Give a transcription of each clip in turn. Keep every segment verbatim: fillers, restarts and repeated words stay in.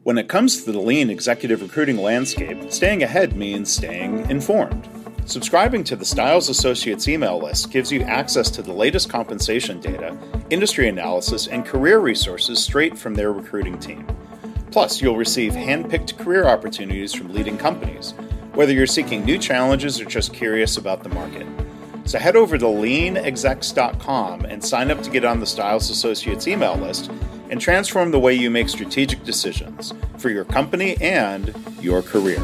When it comes to the lean executive recruiting landscape, staying ahead means staying informed. Subscribing to the Stiles Associates email list gives you access to the latest compensation data, industry analysis, and career resources straight from their recruiting team. Plus, you'll receive hand-picked career opportunities from leading companies, whether you're seeking new challenges or just curious about the market. So head over to lean execs dot com and sign up to get on the Stiles Associates email list and transform the way you make strategic decisions for your company and your career.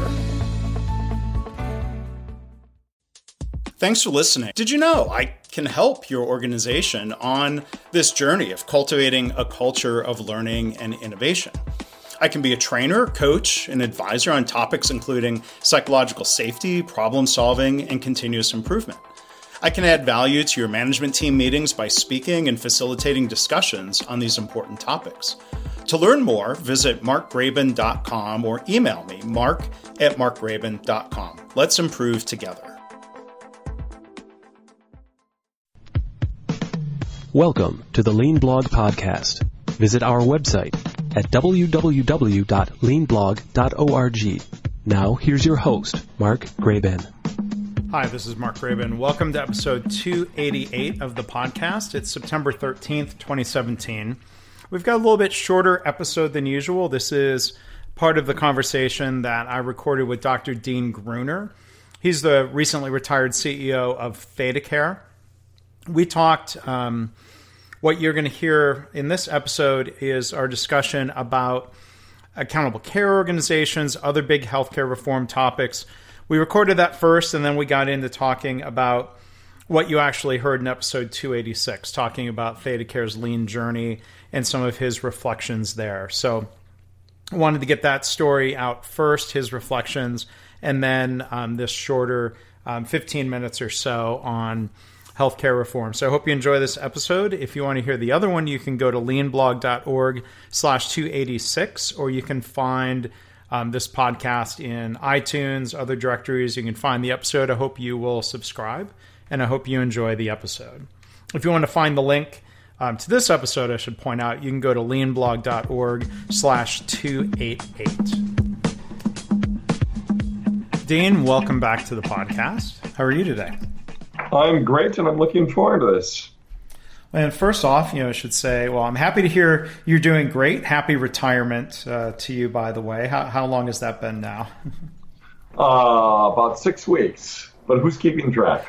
Thanks for listening. Did you know I can help your organization on this journey of cultivating a culture of learning and innovation? I can be a trainer, coach, and advisor on topics including psychological safety, problem solving, and continuous improvement. I can add value to your management team meetings by speaking and facilitating discussions on these important topics. To learn more, visit mark graban dot com or email me, mark at mark graban dot com. Let's improve together. Welcome to the Lean Blog Podcast. Visit our website at w w w dot lean blog dot org. Now, here's your host, Mark Graban. Hi, this is Mark Graban. Welcome to episode two eighty-eight of the podcast. It's September thirteenth, twenty seventeen. We've got a little bit shorter episode than usual. This is part of the conversation that I recorded with Doctor Dean Gruner. He's the recently retired C E O of ThedaCare. We talked, um, what you're going to hear in this episode is our discussion about accountable care organizations, other big healthcare reform topics. We recorded that first, and then we got into talking about what you actually heard in episode two eighty-six, talking about ThedaCare's lean journey and some of his reflections there. So I wanted to get that story out first, his reflections, and then um, this shorter um, fifteen minutes or so on healthcare reform. So I hope you enjoy this episode. If you want to hear the other one, you can go to lean blog dot org slash two eighty-six, or you can find um, this podcast in iTunes, other directories. You can find the episode. I hope you will subscribe, and I hope you enjoy the episode. If you want to find the link um, to this episode, I should point out, you can go to lean blog dot org slash two eighty-eight. Dean, welcome back to the podcast. How are you today? I'm great, and I'm looking forward to this. And first off, you know, I should say, well, I'm happy to hear you're doing great. Happy retirement uh, to you, by the way. How how long has that been now? uh, about six weeks, but who's keeping track?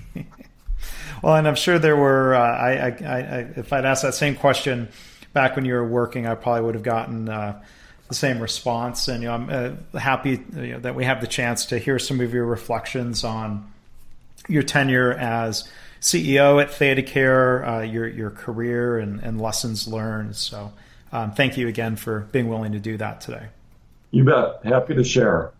Well, and I'm sure there were, uh, I, I, I, if I'd asked that same question back when you were working, I probably would have gotten uh, the same response. And, you know, I'm uh, happy you know, that we have the chance to hear some of your reflections on your tenure as C E O at ThedaCare, uh, your your career and, and lessons learned. So um, thank you again for being willing to do that today. You bet. Happy to share.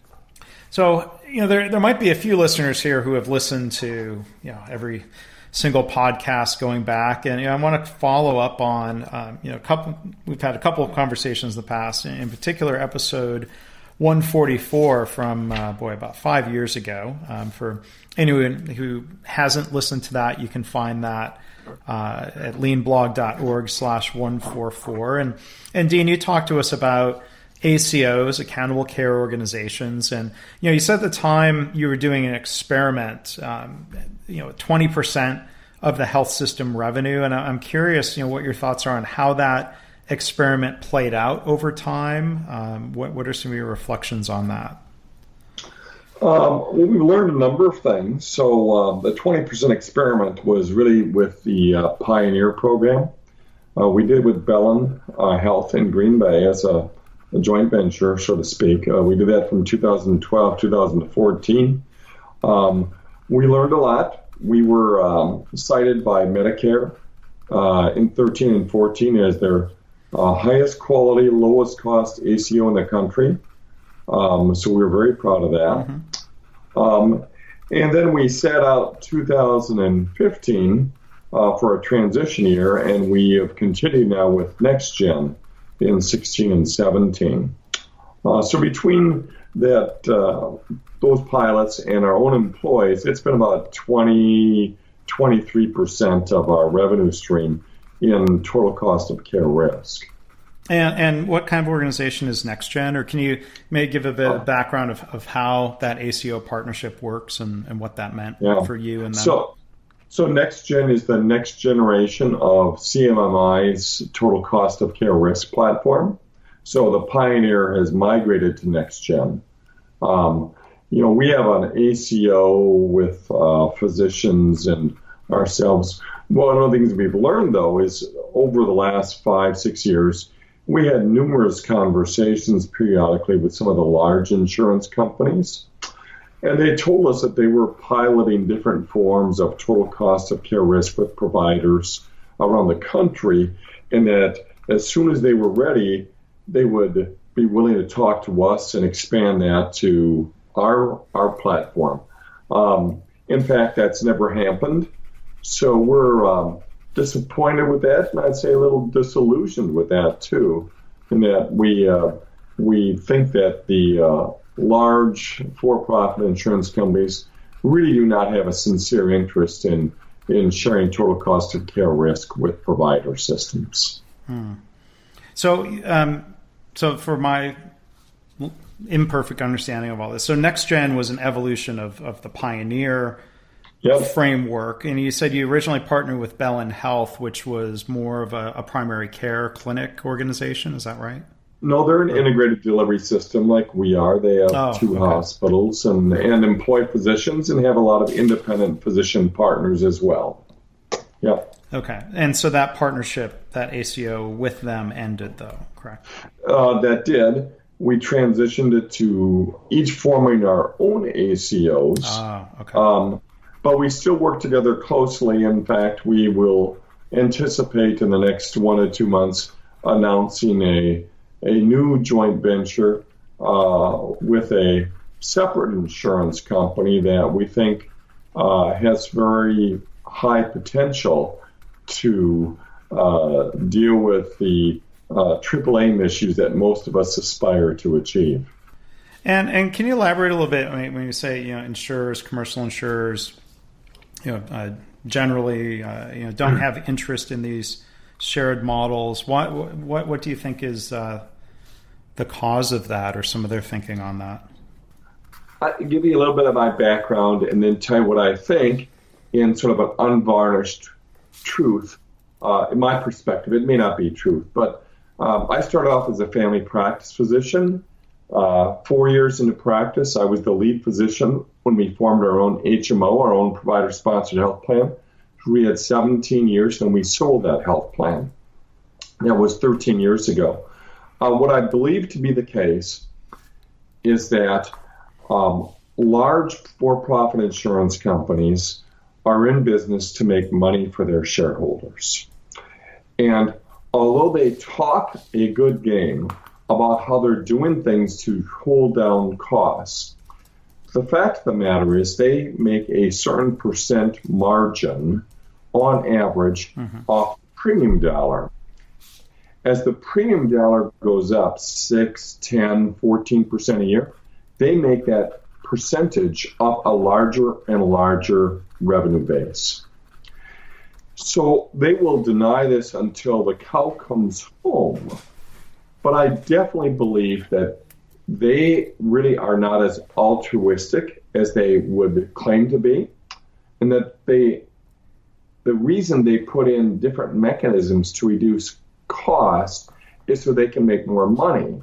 So, you know, there there might be a few listeners here who have listened to, you know, every single podcast going back. And, you know, I want to follow up on, um, you know, a couple, we've had a couple of conversations in the past, in particular episode one forty-four from, uh, boy, about five years ago. Um, for anyone who hasn't listened to that, you can find that uh, at lean blog dot org slash one forty-four. And, and Dean, you talked to us about A C Os, accountable care organizations. And, you know, you said at the time you were doing an experiment, um, you know, twenty percent of the health system revenue. And I'm curious, you know, what your thoughts are on how that experiment played out over time. Um, what, what are some of your reflections on that? Um, well, we learned a number of things. So uh, the twenty percent experiment was really with the uh, Pioneer program. Uh, we did with Bellin uh, Health in Green Bay as a, a joint venture, so to speak. Uh, we did that from two thousand twelve, two thousand fourteen. Um, we learned a lot. We were um, cited by Medicare uh, in thirteen and fourteen as their Uh, highest quality, lowest cost A C O in the country. Um, so we were very proud of that. Mm-hmm. Um, and then we set out two thousand fifteen uh, for a transition year, and we have continued now with Next Gen in sixteen and seventeen. Uh, so between that, uh, those pilots and our own employees, it's been about twenty, twenty-three percent of our revenue stream in total cost of care risk. And, and what kind of organization is NextGen? Or can you maybe give a bit of background of, of how that A C O partnership works and, and what that meant yeah. for you and them? So, so NextGen is the next generation of C M M I's total cost of care risk platform. So the Pioneer has migrated to NextGen. Um, you know, we have an A C O with uh, physicians and ourselves. One of the things we've learned, though, is over the last five, six years, we had numerous conversations periodically with some of the large insurance companies, and they told us that they were piloting different forms of total cost of care risk with providers around the country, and that as soon as they were ready, they would be willing to talk to us and expand that to our our platform. Um, in fact, that's never happened, so we're um, disappointed with that, and I'd say a little disillusioned with that too, in that we uh, we think that the uh, large for-profit insurance companies really do not have a sincere interest in in sharing total cost of care risk with provider systems. Hmm. So, um, so for my imperfect understanding of all this, so NextGen was an evolution of of the Pioneer Yep. framework, and you said you originally partnered with Bellin Health, which was more of a, a primary care clinic organization. Is that right? No, they're an integrated delivery system like we are. They have oh, two okay. hospitals and, and employ physicians and have a lot of independent physician partners as well. Yep. Okay. And so that partnership, that A C O with them ended, though, correct? Uh, that did. We transitioned it to each forming our own A C Os. Oh, okay. Um, But we still work together closely. In fact, we will anticipate in the next one or two months announcing a a new joint venture uh, with a separate insurance company that we think uh, has very high potential to uh, deal with the uh, triple A issues that most of us aspire to achieve. And and can you elaborate a little bit when you say, you know, insurers, commercial insurers, you know, uh, generally, uh, you know, don't have interest in these shared models. What what what do you think is uh, the cause of that, or some of their thinking on that? I'll give you a little bit of my background, and then tell you what I think in sort of an unvarnished truth. Uh, in my perspective, it may not be truth, but um, I started off as a family practice physician. Uh, four years into practice, I was the lead physician when we formed our own H M O, our own provider-sponsored health plan. We had seventeen years, and we sold that health plan. That was thirteen years ago. Uh, what I believe to be the case is that um, large for-profit insurance companies are in business to make money for their shareholders. And although they talk a good game about how they're doing things to hold down costs, the fact of the matter is they make a certain percent margin on average mm-hmm. off the premium dollar. As the premium dollar goes up six, ten, fourteen percent a year, they make that percentage up a larger and larger revenue base. So they will deny this until the cow comes home. But I definitely believe that they really are not as altruistic as they would claim to be, and that they, the reason they put in different mechanisms to reduce cost is so they can make more money.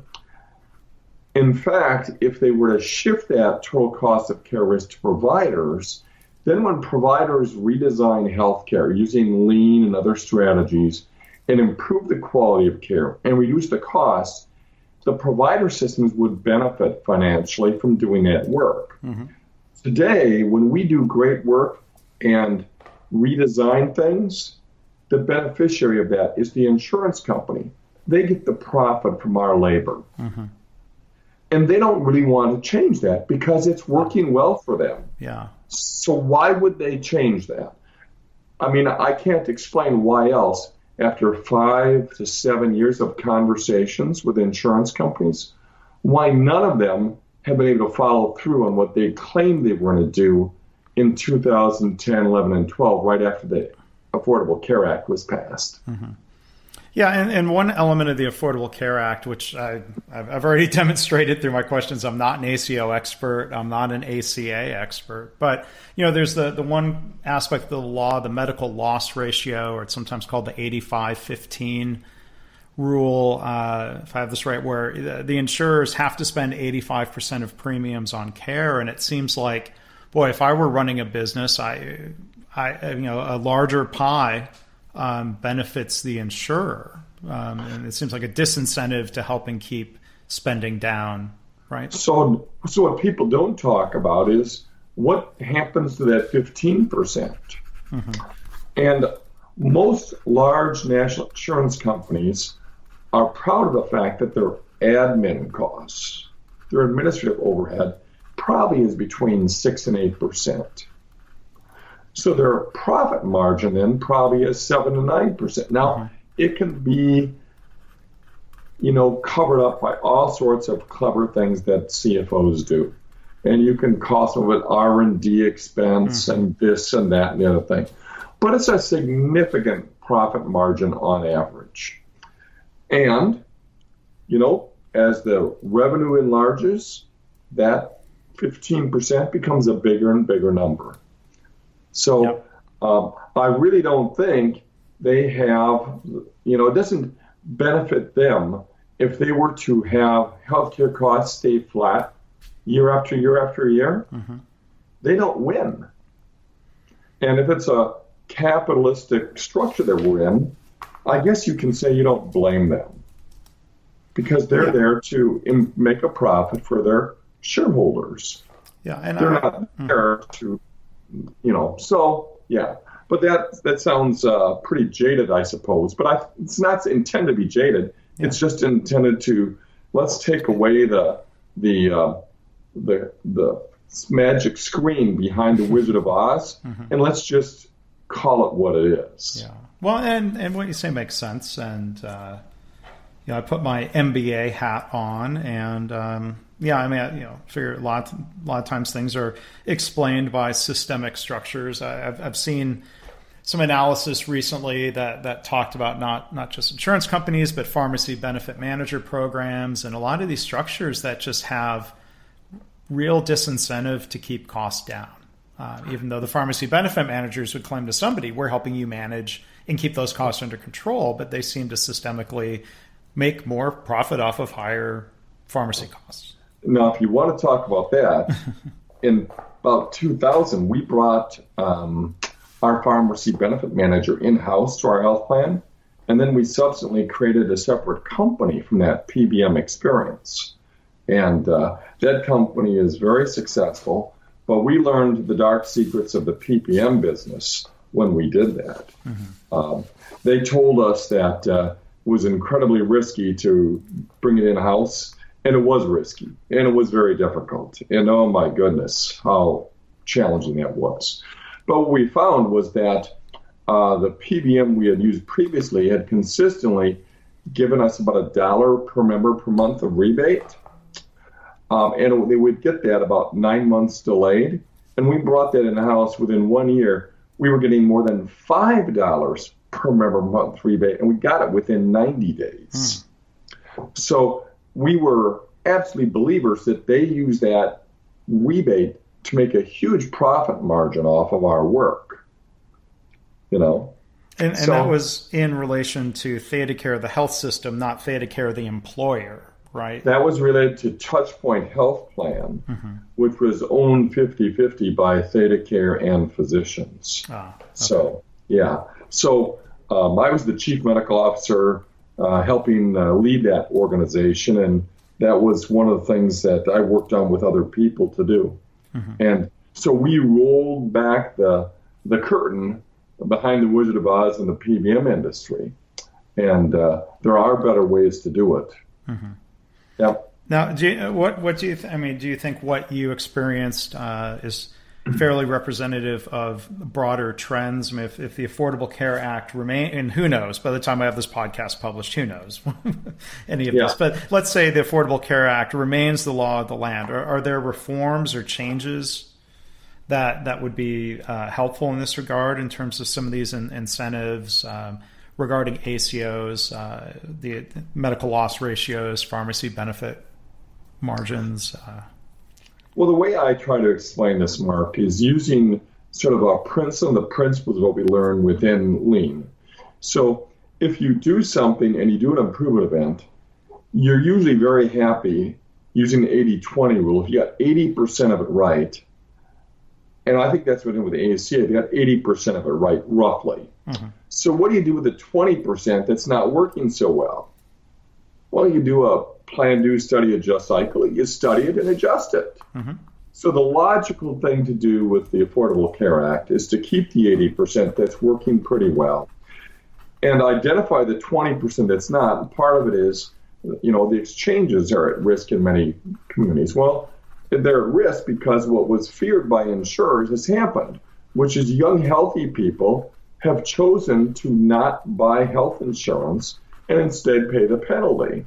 In fact, if they were to shift that total cost of care risk to providers, then when providers redesign healthcare using lean and other strategies and improve the quality of care and reduce the cost, the provider systems would benefit financially from doing that work. Mm-hmm. Today, when we do great work and redesign things, the beneficiary of that is the insurance company. They get the profit from our labor. Mm-hmm. And they don't really want to change that because it's working well for them. Yeah. So why would they change that? I mean, I can't explain why else. After five to seven years of conversations with insurance companies, why none of them have been able to follow through on what they claimed they were going to do in two thousand ten, eleven, and twelve, right after the Affordable Care Act was passed. Mm-hmm. Yeah, and, and one element of the Affordable Care Act, which I, I've, I've already demonstrated through my questions, I'm not an A C O expert, I'm not an A C A expert, but you know, there's the, the one aspect of the law, the medical loss ratio, or it's sometimes called the eighty-five fifteen rule, uh, if I have this right, where the, the insurers have to spend eighty-five percent of premiums on care, and it seems like, boy, if I were running a business, I, I you know, a larger pie Um, benefits the insurer. Um, and it seems like a disincentive to helping keep spending down, right? So, so what people don't talk about is what happens to that fifteen percent. Mm-hmm. And most large national insurance companies are proud of the fact that their admin costs, their administrative overhead, probably is between six and eight percent. So their profit margin then probably is seven to nine percent. Now, mm-hmm. it can be, you know, covered up by all sorts of clever things that C F Os do. And you can call some of it R and D expense mm-hmm. and this and that and the other thing. But it's a significant profit margin on average. And, you know, as the revenue enlarges, that fifteen percent becomes a bigger and bigger number. So yep. um, I really don't think they have, you know, it doesn't benefit them if they were to have healthcare costs stay flat year after year after year. Mm-hmm. They don't win. And if it's a capitalistic structure that we're in, I guess you can say you don't blame them because they're yeah. there to im- make a profit for their shareholders. Yeah, and they're I, not mm-hmm. there to. You know, so yeah, but that that sounds uh, pretty jaded, I suppose. But I, it's not intended to be jaded. Yeah. It's just intended to let's take away the the uh, the the magic screen behind the Wizard of Oz, mm-hmm. and let's just call it what it is. Yeah. Well, and and what you say makes sense, and uh, you know, I put my M B A hat on, and. Um, Yeah, I mean, I, you know, figure a lot, a lot of times things are explained by systemic structures. I, I've, I've seen some analysis recently that, that talked about not not just insurance companies, but pharmacy benefit manager programs, and a lot of these structures that just have real disincentive to keep costs down. Uh, even though the pharmacy benefit managers would claim to somebody, we're helping you manage and keep those costs under control, but they seem to systemically make more profit off of higher pharmacy costs. Now, if you want to talk about that, in about two thousand, we brought um, our pharmacy benefit manager in-house to our health plan, and then we subsequently created a separate company from that P B M experience. And uh, that company is very successful, but we learned the dark secrets of the P P M business when we did that. Mm-hmm. Um, they told us that uh, it was incredibly risky to bring it in-house. And it was risky, and it was very difficult. And oh my goodness, how challenging that was. But what we found was that uh, the P B M we had used previously had consistently given us about a dollar per member per month of rebate. Um, and they would get that about nine months delayed. And we brought that in-house within one year. We were getting more than five dollars per member per month rebate, and we got it within ninety days. Hmm. So we were absolutely believers that they use that rebate to make a huge profit margin off of our work, you know. And, and so, that was in relation to ThedaCare, the health system, not ThedaCare, the employer, right? That was related to Touchpoint Health Plan, mm-hmm. which was owned fifty-fifty by ThedaCare and physicians. Ah, okay. So, yeah. So um, I was the chief medical officer Uh, helping uh, lead that organization, and that was one of the things that I worked on with other people to do. Mm-hmm. And so we rolled back the the curtain behind the Wizard of Oz in the P B M industry, and uh, there are better ways to do it. Mm-hmm. Yep. Now, do you, what what do you? Th- I mean, do you think what you experienced uh, is fairly representative of broader trends? I mean, if, if the Affordable Care Act remain, and who knows, by the time I have this podcast published, who knows any of yeah. this, but let's say the Affordable Care Act remains the law of the land. Are, are there reforms or changes that, that would be uh, helpful in this regard in terms of some of these in, incentives, um, regarding A C Os, uh, the medical loss ratios, pharmacy benefit margins? Uh... Well, the way I try to explain this, Mark, is using sort of a principle, the principles of what we learn within Lean. So if you do something and you do an improvement event, you're usually very happy using the eighty twenty rule. If you got eighty percent of it right, and I think that's what happened with the A C A, they got eighty percent of it right, roughly. Mm-hmm. So what do you do with the twenty percent that's not working so well? Well, you do a plan, do, study, adjust cycle. You study it and adjust it. Mm-hmm. So the logical thing to do with the Affordable Care Act is to keep the eighty percent that's working pretty well and identify the twenty percent that's not. And part of it is, you know, the exchanges are at risk in many communities. Well, they're at risk because what was feared by insurers has happened, which is young, healthy people have chosen to not buy health insurance and instead pay the penalty.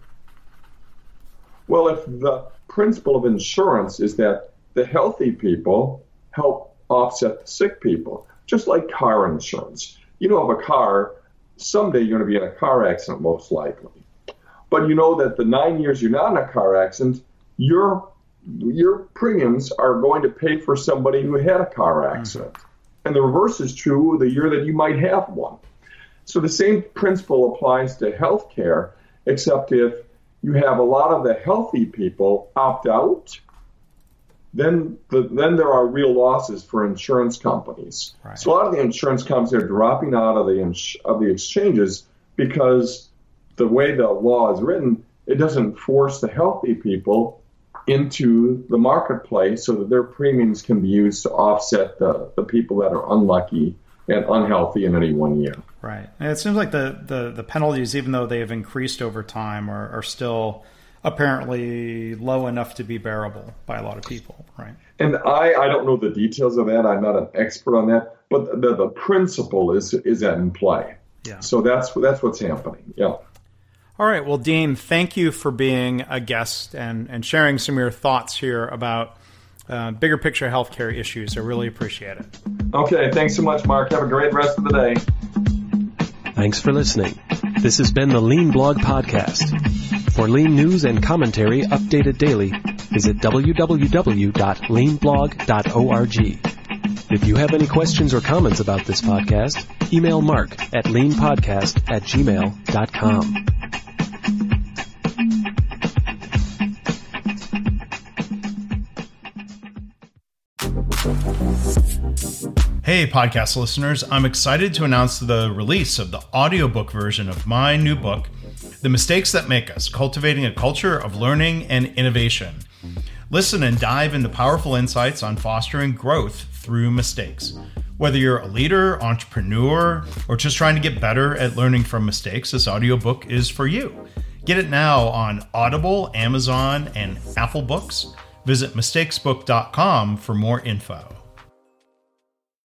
Well, if the principle of insurance is that the healthy people help offset the sick people, just like car insurance. You know, of a car, someday you're going to be in a car accident, most likely. But you know that the nine years you're not in a car accident, your your premiums are going to pay for somebody who had a car accident. Mm-hmm. And the reverse is true the year that you might have one. So the same principle applies to healthcare, except if you have a lot of the healthy people opt out, then the, then there are real losses for insurance companies. Right. So a lot of the insurance companies are dropping out of the ins- of the exchanges because the way the law is written, it doesn't force the healthy people into the marketplace so that their premiums can be used to offset the, the people that are unlucky and unhealthy in any one year. Right. And it seems like the, the, the penalties, even though they have increased over time, are, are still apparently low enough to be bearable by a lot of people, right? And I, I don't know the details of that. I'm not an expert on that. But the, the principle is is in play. Yeah. So that's that's what's happening. Yeah. All right. Well, Dean, thank you for being a guest and, and sharing some of your thoughts here about uh, bigger picture healthcare issues. I really appreciate it. Okay. Thanks so much, Mark. Have a great rest of the day. Thanks for listening. This has been the Lean Blog Podcast. For Lean news and commentary updated daily, visit w w w dot lean blog dot org. If you have any questions or comments about this podcast, email Mark at leanpodcast at gmail dot com. Hey, podcast listeners, I'm excited to announce the release of the audiobook version of my new book, The Mistakes That Make Us, Cultivating a Culture of Learning and Innovation. Listen and dive into powerful insights on fostering growth through mistakes. Whether you're a leader, entrepreneur, or just trying to get better at learning from mistakes, this audiobook is for you. Get it now on Audible, Amazon, and Apple Books. Visit mistakes book dot com for more info.